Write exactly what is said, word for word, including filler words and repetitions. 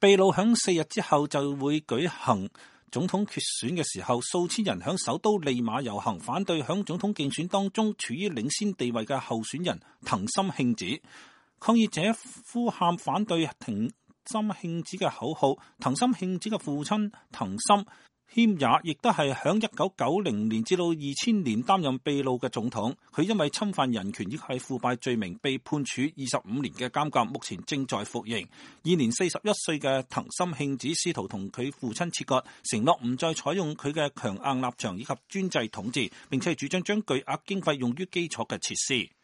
秘魯響四日之後就會舉行總統決選嘅時候，數千人響首都利馬遊行，反對響總統競選當中處於領先地位嘅候選人藤森慶子。抗議者呼喊反對藤森慶子嘅口號。藤森慶子嘅父親藤森謙也亦都係響一九九零年至到二千年擔任秘魯嘅總統，佢因為侵犯人權以及係腐敗罪名被判處二十五年嘅監禁，目前正在服刑。現年四十一歲嘅藤森慶子試圖同佢父親切割，承諾唔再採用佢嘅強硬立場以及專制統治，並且主張將巨額經費用於基礎嘅設施。